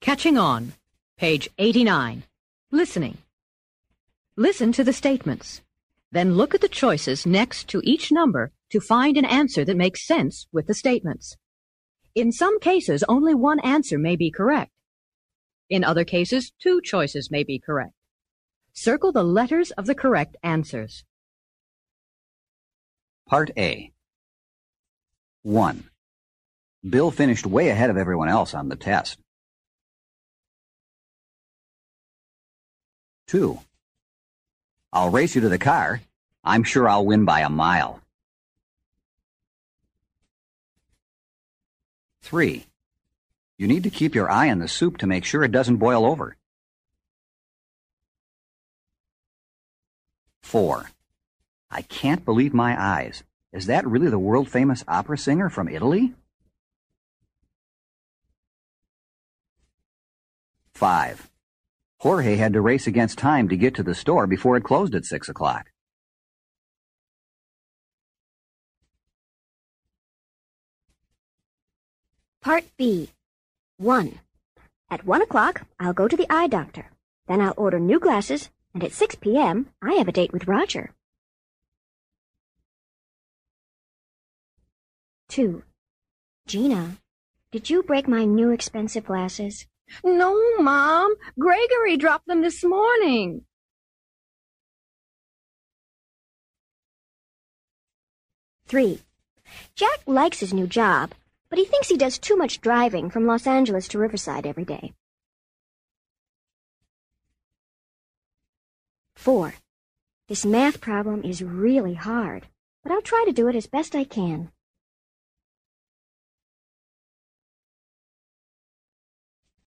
Catching on. Page 89. Listening. Listen to the statements. Then look at the choices next to each number to find an answer that makes sense with the statements. In some cases, only one answer may be correct. In other cases, two choices may be correct. Circle the letters of the correct answers. Part A. 1. Bill finished way ahead of everyone else on the test. 2. I'll race you to the car. I'm sure I'll win by a mile. 3. You need to keep your eye on the soup to make sure it doesn't boil over. 4. I can't believe my eyes. Is that really the world-famous opera singer from Italy? 5. Jorge had to race against time to get to the store before it closed at 6 o'clock. Part B. 1. At 1 o'clock, I'll go to the eye doctor. Then I'll order new glasses, and at 6 p.m., I have a date with Roger. 2. Gina, did you break my new expensive glasses? No, Mom. Gregory dropped them this morning. 3. Jack likes his new job, but he thinks he does too much driving from Los Angeles to Riverside every day. 4. This math problem is really hard, but I'll try to do it as best I can.